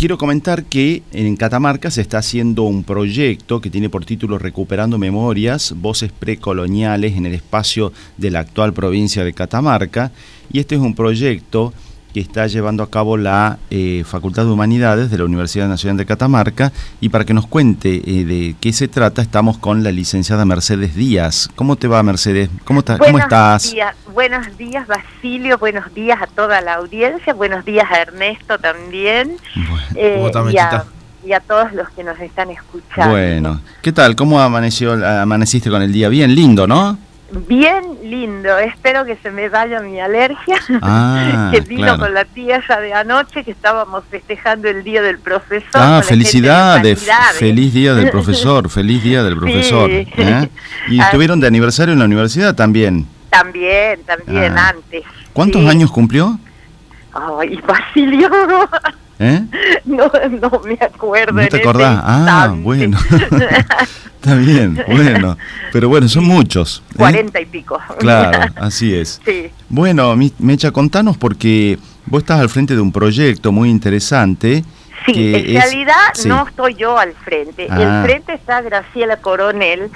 quiero comentar que en Catamarca se está haciendo un proyecto que tiene por título Recuperando Memorias, Voces Precoloniales en el espacio de la actual provincia de Catamarca, y este es un proyecto que está llevando a cabo la Facultad de Humanidades de la Universidad Nacional de Catamarca, y para que nos cuente de qué se trata estamos con la licenciada Mercedes Díaz. ¿Cómo te va, Mercedes? ¿Cómo estás? Buenos días, Basilio, buenos días a toda la audiencia, buenos días a Ernesto también, y a todos los que nos están escuchando. Bueno, ¿qué tal? ¿Cómo amaneciste con el día? Bien lindo, ¿no? Bien lindo, espero que se me vaya mi alergia, que vino claro. Con la tía de anoche, que estábamos festejando el Día del Profesor. Felicidades, feliz Día del Profesor, feliz Día del Profesor. Sí. ¿Y estuvieron de aniversario en la universidad también? También, antes. ¿Cuántos años cumplió? Ay, Basilio... No me acuerdo. ¿No te acordás? Bueno. Está bien, bueno. Pero bueno, son muchos. 40 y pico. Claro, así es. Sí. Bueno, Mecha, contanos, porque vos estás al frente de un proyecto muy interesante. Sí, en realidad no estoy yo al frente. El frente está Graciela Coronel,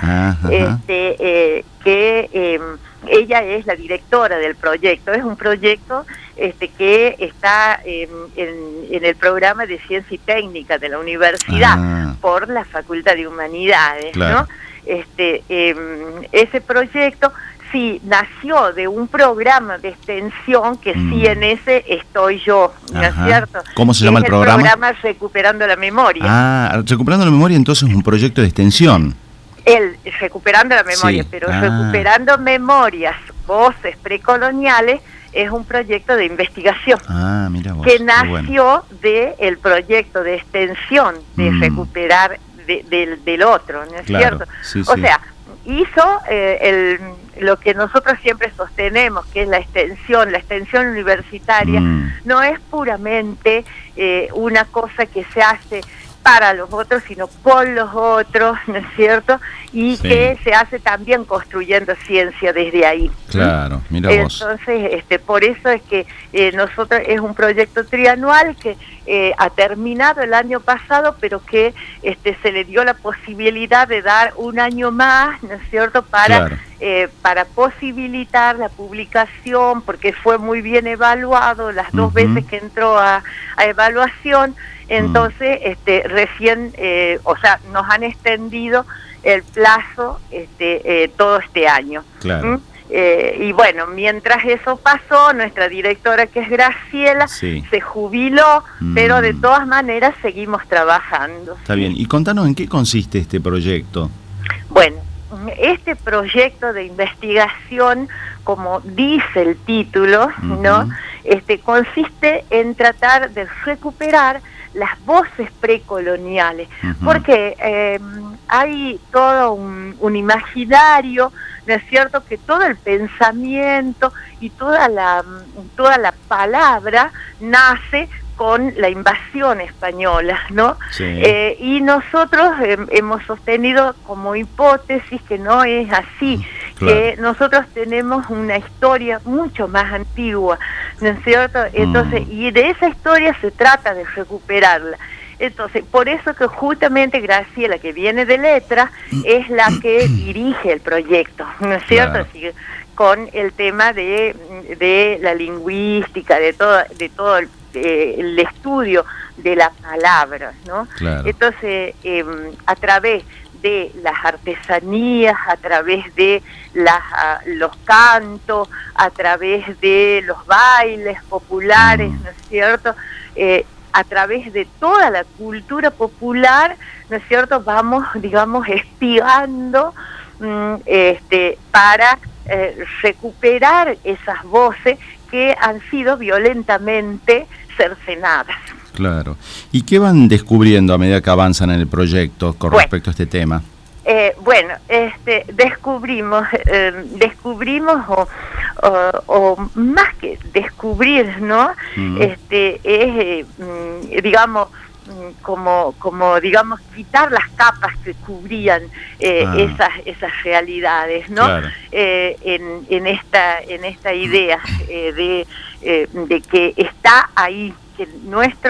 que ella es la directora del proyecto. Es un proyecto que está en el programa de Ciencia y Técnica de la universidad por la Facultad de Humanidades, claro. ¿no? Ese proyecto sí nació de un programa de extensión que sí en ese estoy yo, ¿no es cierto? ¿Cómo se llama el programa? El programa Recuperando la Memoria. Recuperando la Memoria, entonces es un proyecto de extensión. Recuperando la memoria, pero Recuperando Memorias, Voces Precoloniales es un proyecto de investigación mira vos, que nació del proyecto de extensión de recuperar del otro, ¿no es cierto? Sí, o sea, hizo lo que nosotros siempre sostenemos, que es la extensión universitaria, no es puramente una cosa que se hace para los otros, sino por los otros, ¿no es cierto? Y que se hace también construyendo ciencia desde ahí. Claro, mira vos. Entonces, por eso es que nosotros es un proyecto trianual que ha terminado el año pasado, pero que se le dio la posibilidad de dar un año más, ¿no es cierto?, para posibilitar la publicación, porque fue muy bien evaluado las dos veces que entró a evaluación. Entonces, recién, nos han extendido el plazo todo este año. Claro. Y bueno, mientras eso pasó, nuestra directora, que es Graciela, se jubiló, pero de todas maneras seguimos trabajando. Está bien. Y contanos en qué consiste este proyecto. Bueno, este proyecto de investigación, como dice el título, ¿no? Consiste en tratar de recuperar las voces precoloniales, porque hay todo un imaginario, ¿no es cierto?, que todo el pensamiento y toda la palabra nace con la invasión española, ¿no? Y nosotros hemos sostenido como hipótesis que no es así, que nosotros tenemos una historia mucho más antigua, ¿no es cierto? Entonces, y de esa historia se trata de recuperarla. Entonces, por eso que justamente Graciela, que viene de letras, es la que dirige el proyecto, ¿no es cierto? Claro. Así, con el tema de la lingüística, de todo el estudio de la palabra, ¿no? Claro. Entonces, a través de las artesanías, a través de los cantos, a través de los bailes populares, ¿no es cierto?, a través de toda la cultura popular, ¿no es cierto?, vamos, digamos, espigando para recuperar esas voces que han sido violentamente cercenadas. Claro. ¿Y qué van descubriendo a medida que avanzan en el proyecto con respecto a este tema? Descubrimos o más que descubrir, ¿no? Digamos, como quitar las capas que cubrían esas realidades, ¿no? Claro. En esta idea de que está ahí, que nuestro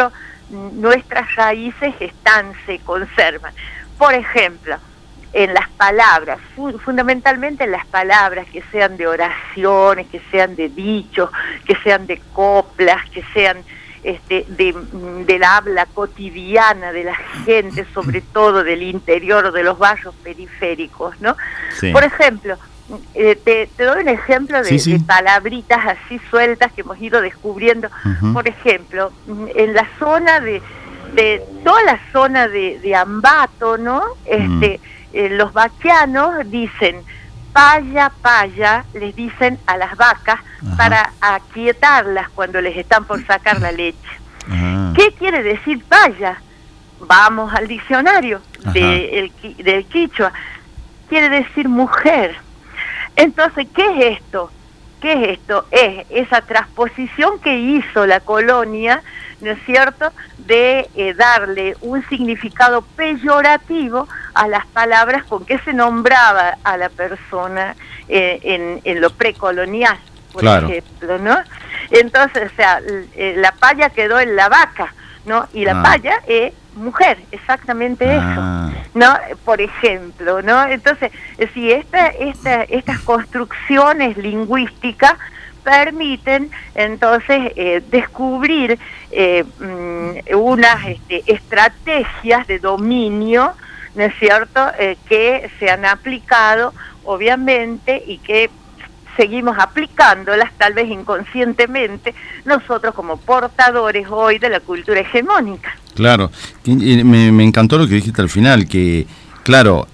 nuestras raíces se conservan. Por ejemplo, en las palabras, fundamentalmente en las palabras que sean de oraciones, que sean de dichos, que sean de coplas, que sean de la habla cotidiana de la gente, sobre todo del interior o de los barrios periféricos, ¿no? Sí. Por ejemplo, te doy un ejemplo de palabritas así sueltas que hemos ido descubriendo. Por ejemplo, en la zona de toda la zona de Ambato, ¿no? Los vaquianos dicen paya, paya, les dicen a las vacas para aquietarlas cuando les están por sacar la leche. ¿Qué quiere decir paya? Vamos al diccionario del quichua. Quiere decir mujer. Entonces, ¿qué es esto? ¿Qué es esto? Es esa transposición que hizo la colonia, ¿no es cierto?, de darle un significado peyorativo a las palabras con que se nombraba a la persona en lo precolonial, por ejemplo, ¿no? Entonces, o sea, la paya quedó en la vaca, ¿no? Y la paya es mujer, exactamente eso, ¿no? Por ejemplo, ¿no? Entonces, si estas construcciones lingüísticas permiten entonces descubrir unas estrategias de dominio, ¿no es cierto?, que se han aplicado, obviamente, y que seguimos aplicándolas, tal vez inconscientemente, nosotros como portadores hoy de la cultura hegemónica. Claro, me encantó lo que dijiste al final, que, claro,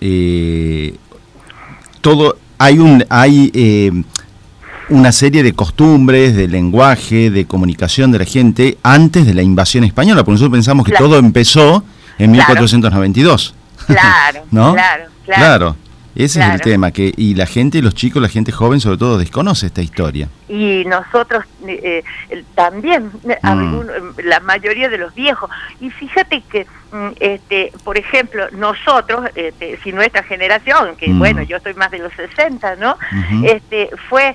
hay una serie de costumbres, de lenguaje, de comunicación de la gente antes de la invasión española, porque nosotros pensamos que todo empezó en 1492. Claro, ¿no? Claro. Ese es el tema, y la gente, los chicos, la gente joven sobre todo, desconoce esta historia. Y nosotros también, la mayoría de los viejos. Y fíjate que, por ejemplo, nosotros, si nuestra generación, que bueno, yo estoy más de los 60, ¿no? Fue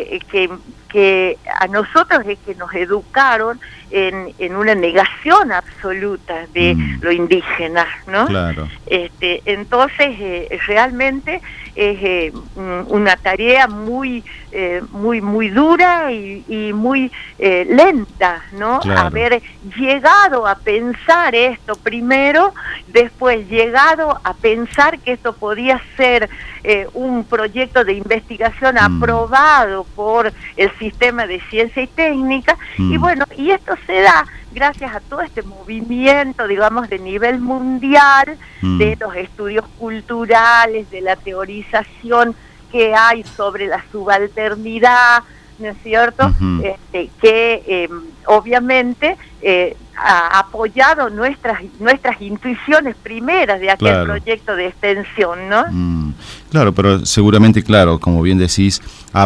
que a nosotros es que nos educaron en una negación absoluta de lo indígena, ¿no? Claro. Entonces, realmente es una tarea muy dura y muy lenta, ¿no? Claro. Haber llegado a pensar esto primero, después llegado a pensar que esto podía ser un proyecto de investigación aprobado por el sistema de ciencia y técnica, y bueno, y esto se da gracias a todo este movimiento, digamos, de nivel mundial, de los estudios culturales, de la teorización que hay sobre la subalternidad, ¿no es cierto? Que obviamente ha apoyado nuestras intuiciones primeras de aquel proyecto de extensión, ¿no? Claro, pero seguramente, claro, como bien decís,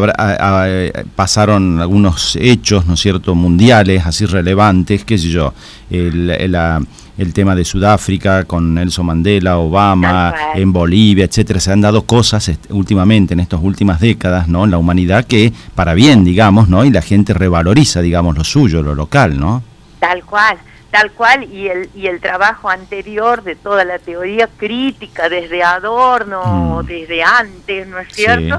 pasaron algunos hechos, ¿no es cierto?, mundiales, así relevantes, qué sé yo, el tema de Sudáfrica con Nelson Mandela, Obama, en Bolivia, etcétera. Se han dado cosas últimamente, en estas últimas décadas, ¿no?, en la humanidad, que para bien, digamos, ¿no?, y la gente revaloriza, digamos, lo suyo, lo local, ¿no? Tal cual, y el trabajo anterior de toda la teoría crítica, desde Adorno, desde antes, ¿no es cierto?,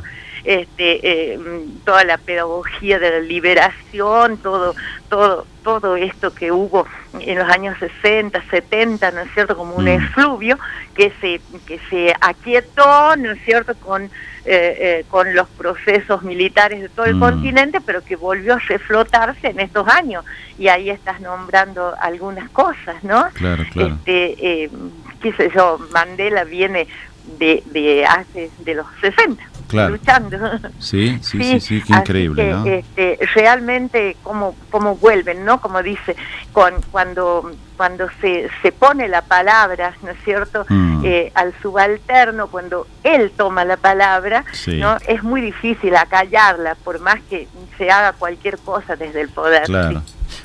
toda la pedagogía de la liberación, todo esto que hubo en los años 60, 70, ¿no es cierto?, como un efluvio que se aquietó, ¿no es cierto?, con los procesos militares de todo el continente, pero que volvió a reflotarse en estos años, y ahí estás nombrando algunas cosas, ¿no? Claro. Qué sé yo, Mandela viene de los 60. Claro. Luchando. Sí, qué increíble, ¿no? Realmente cómo vuelven, ¿no? Como dice, cuando se pone la palabra, ¿no es cierto?, al subalterno, cuando él toma la palabra, ¿no?, es muy difícil acallarla, por más que se haga cualquier cosa desde el poder. Claro.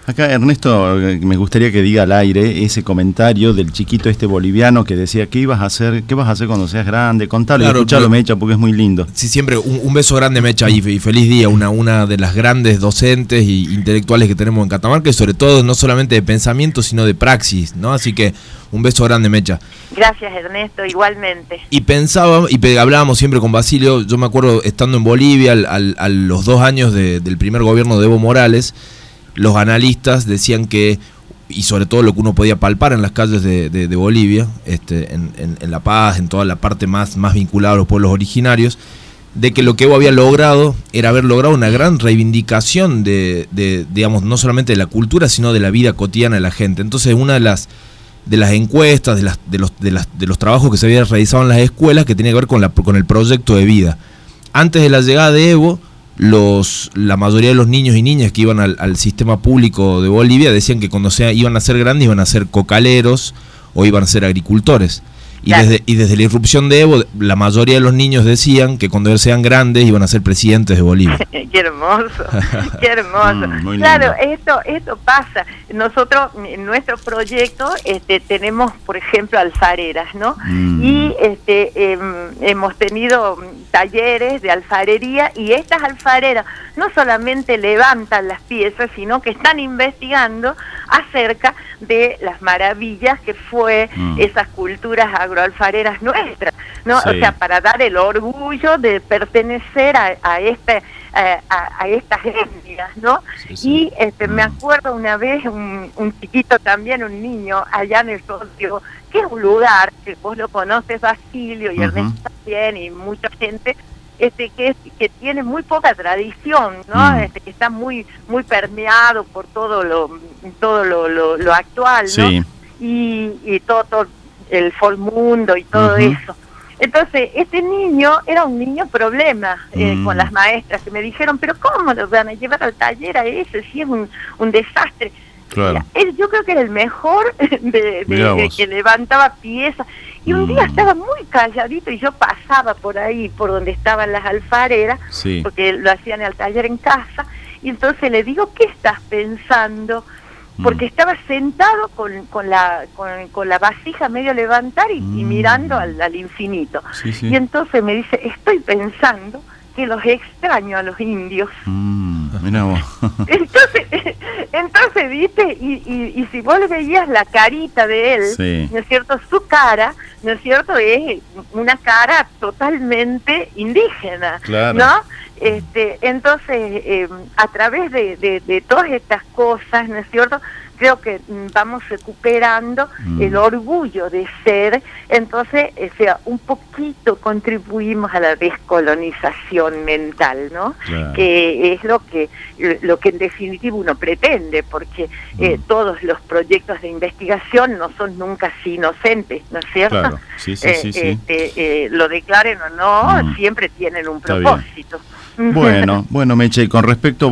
Acá Ernesto, me gustaría que diga al aire ese comentario del chiquito boliviano que decía, ¿qué vas a hacer cuando seas grande? Contalo, claro, escuchalo, Mecha, porque es muy lindo. Sí, siempre un beso grande, Mecha, y feliz día, una de las grandes docentes e intelectuales que tenemos en Catamarca, y sobre todo no solamente de pensamiento, sino de praxis, ¿no? Así que un beso grande, Mecha. Gracias, Ernesto, igualmente. Y hablábamos siempre con Basilio, yo me acuerdo estando en Bolivia a los 2 años del primer gobierno de Evo Morales, los analistas decían que, y sobre todo lo que uno podía palpar en las calles de Bolivia, en La Paz, en toda la parte más vinculada a los pueblos originarios, de que lo que Evo había logrado era haber logrado una gran reivindicación digamos, no solamente de la cultura, sino de la vida cotidiana de la gente. Entonces, una de las encuestas, de los trabajos que se habían realizado en las escuelas, que tenía que ver con el proyecto de vida. Antes de la llegada de Evo, la mayoría de los niños y niñas que iban al sistema público de Bolivia decían que cuando iban a ser grandes iban a ser cocaleros o iban a ser agricultores. Y desde la irrupción de Evo, la mayoría de los niños decían que cuando sean grandes iban a ser presidentes de Bolivia. Qué hermoso, qué hermoso. Claro, esto pasa. Nosotros, en nuestro proyecto, tenemos, por ejemplo, alfareras, ¿no? Y hemos tenido talleres de alfarería, y estas alfareras no solamente levantan las piezas, sino que están investigando acerca de las maravillas que fue esas culturas agroalfareras nuestras, ¿no? Sí. O sea, para dar el orgullo de pertenecer a estas etnias, ¿no? Sí, sí. Y me acuerdo una vez un chiquito también, un niño, allá en el socio, que es un lugar que vos lo conoces, Basilio, y Ernesto también, y mucha gente, que tiene muy poca tradición, ¿no? Que está muy permeado por todo lo actual, ¿no? Sí. Y todo el mundo y todo eso. Entonces, este niño era un niño problema con las maestras, que me dijeron, pero ¿cómo lo van a llevar al taller a ese si es un desastre? Claro. Yo creo que era el mejor que levantaba piezas. Y un día estaba muy calladito y yo pasaba por ahí, por donde estaban las alfareras, sí, porque lo hacían al taller en casa, y entonces le digo, ¿qué estás pensando? Porque estaba sentado con la vasija medio levantar y mirando al infinito. Sí, sí. Y entonces me dice, estoy pensando que los extraño a los indios. Mirá vos. Entonces, ¿viste? Y si vos le veías la carita de él, sí, ¿no es cierto? Su cara, ¿no es cierto? Es una cara totalmente indígena, claro, ¿no? Entonces, a través de todas estas cosas, ¿no es cierto?, creo que vamos recuperando el orgullo de ser. Entonces, un poquito contribuimos a la descolonización mental, ¿no? Claro. Que es lo que en definitiva uno pretende, porque todos los proyectos de investigación no son nunca así inocentes, ¿no es cierto? Claro. Sí, sí. Lo declaren o no, siempre tienen un propósito. Bueno, Mecha, y con respecto,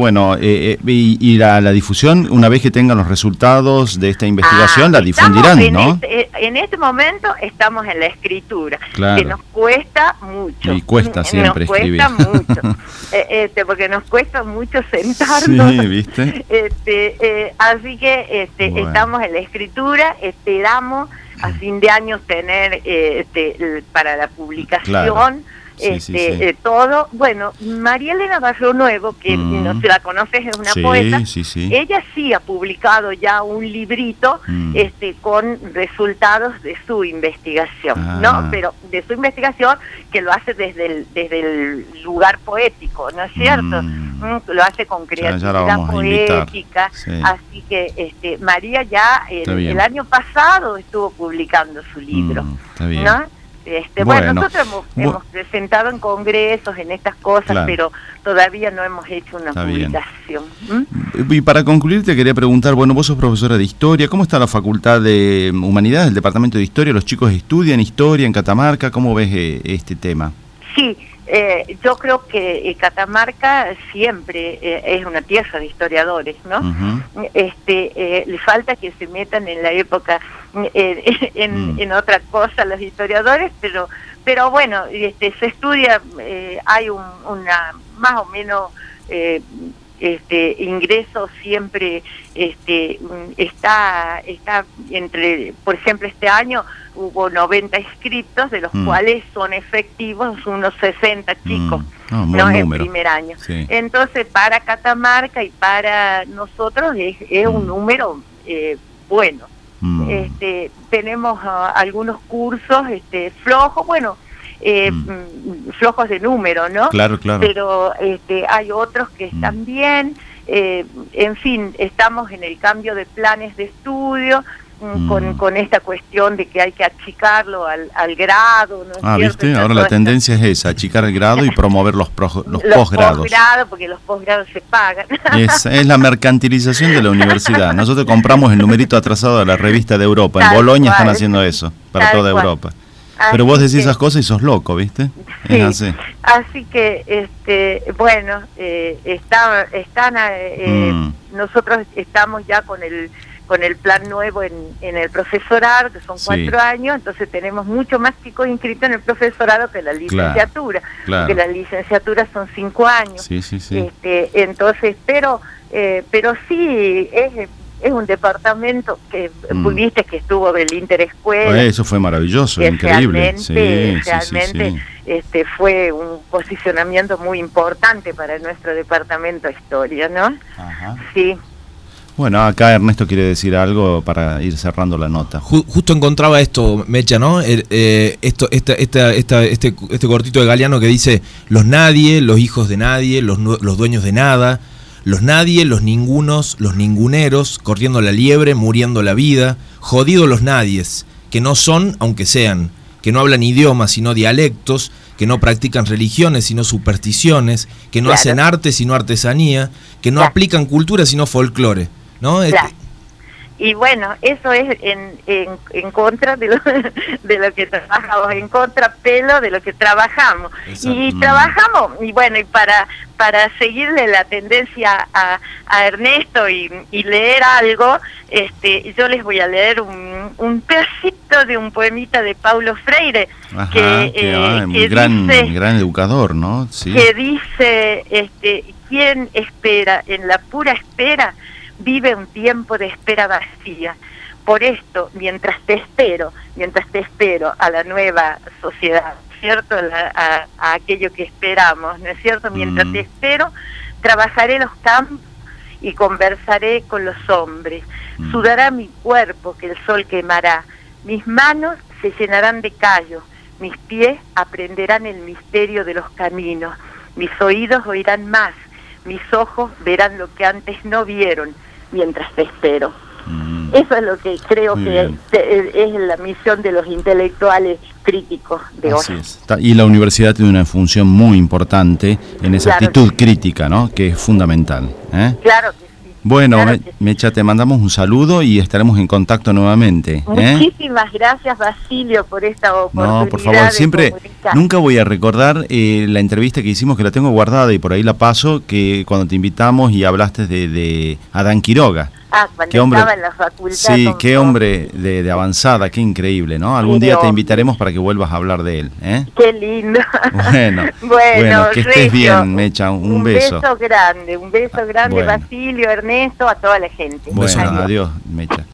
y la difusión, una vez que tengan los resultados de esta investigación, la difundirán, ¿no? En este momento estamos en la escritura, claro, que nos cuesta mucho. Y cuesta siempre escribir. Nos cuesta mucho, porque nos cuesta mucho sentarnos. Sí, ¿viste? Así que estamos en la escritura, esperamos a fin de año tener para la publicación. Claro. Todo. Bueno, María Elena Barrio Nuevo, que no se la conoces, es una poeta. Sí. Ella sí ha publicado ya un librito con resultados de su investigación, ¿no? Pero de su investigación, que lo hace desde el lugar poético, ¿no es cierto? Lo hace con creatividad poética. Sí. Así que María ya el año pasado estuvo publicando su libro, está bien, ¿no? Bueno, nosotros hemos presentado en congresos, en estas cosas, claro, pero todavía no hemos hecho una publicación. Y para concluir te quería preguntar, vos sos profesora de Historia, ¿cómo está la Facultad de Humanidades, el Departamento de Historia? ¿Los chicos estudian Historia en Catamarca? ¿Cómo ves este tema? Sí, yo creo que Catamarca siempre es una tierra de historiadores, ¿no? Le falta que se metan en la época en otra cosa los historiadores, pero bueno, se estudia, hay una más o menos ingreso siempre está entre, por ejemplo, este año hubo 90 inscriptos, de los cuales son efectivos unos 60 chicos, ¿no? En primer año. Sí. Entonces, para Catamarca y para nosotros es un número bueno. Tenemos algunos cursos flojos, bueno, flojos de número, ¿no? Claro, claro. Pero hay otros que están bien. En fin, estamos en el cambio de planes de estudio con esta cuestión de que hay que achicarlo al grado, ¿no es cierto? ¿Viste? Ahora la tendencia es esa, achicar el grado y promover los posgrados. Porque los posgrados se pagan. Es la mercantilización de la universidad. Nosotros compramos el numerito atrasado de la revista de Europa. En Bolonia están haciendo eso, para toda Europa. Pero vos decís esas cosas y sos loco, ¿viste? Sí, es así. Así que, bueno, nosotros estamos ya con el plan nuevo en el profesorado, que son 4 años, entonces tenemos mucho más chicos inscritos en el profesorado que la licenciatura, porque las licenciaturas son 5 años. Sí. Entonces, pero sí, es un departamento que viste que estuvo del Interescuela. Eso fue maravilloso, increíble. Realmente fue un posicionamiento muy importante para nuestro departamento de historia, ¿no? Ajá. Sí. Bueno, acá Ernesto quiere decir algo para ir cerrando la nota. Justo encontraba esto, Mecha, ¿no? Este cortito de Galeano que dice: los nadie, los hijos de nadie, los dueños de nada, los nadie, los ningunos, los ninguneros, corriendo la liebre, muriendo la vida, jodidos los nadies, que no son, aunque sean, que no hablan idiomas sino dialectos, que no practican religiones sino supersticiones, que no hacen arte sino artesanía, que no aplican cultura sino folclore, ¿no? Y bueno, eso es en contra de lo que trabajamos, en contrapelo de lo que trabajamos. Exacto. Y trabajamos, y bueno, y para seguirle la tendencia a Ernesto y leer algo, yo les voy a leer un pedacito de un poemita de Paulo Freire. Ajá, que gran dice, educador, ¿no? Sí. Que dice, ¿quién espera en la pura espera? Vive un tiempo de espera vacía. Por esto, mientras te espero a la nueva sociedad, ¿cierto? A aquello que esperamos, ¿no es cierto? Mientras te espero, trabajaré los campos y conversaré con los hombres. Sudará mi cuerpo que el sol quemará. Mis manos se llenarán de callos. Mis pies aprenderán el misterio de los caminos. Mis oídos oirán más. Mis ojos verán lo que antes no vieron mientras te espero. Eso es lo que creo que es la misión de los intelectuales críticos de hoy. Así es. Y la universidad tiene una función muy importante en esa actitud crítica, ¿no? Que es fundamental. Claro que sí. Bueno, claro Mecha, te mandamos un saludo y estaremos en contacto nuevamente. Muchísimas gracias, Basilio, por esta oportunidad. No, por favor, siempre, nunca voy a recordar la entrevista que hicimos, que la tengo guardada y por ahí la paso, que cuando te invitamos y hablaste de Adán Quiroga. Cuando estaba en la facultad. Sí, qué hombre de avanzada, qué increíble, ¿no? Algún día te invitaremos para que vuelvas a hablar de él. Qué lindo. Bueno, que estés bien, Mecha, un beso. Un beso grande, Basilio, Ernesto, a toda la gente. Bueno, adiós, Mecha.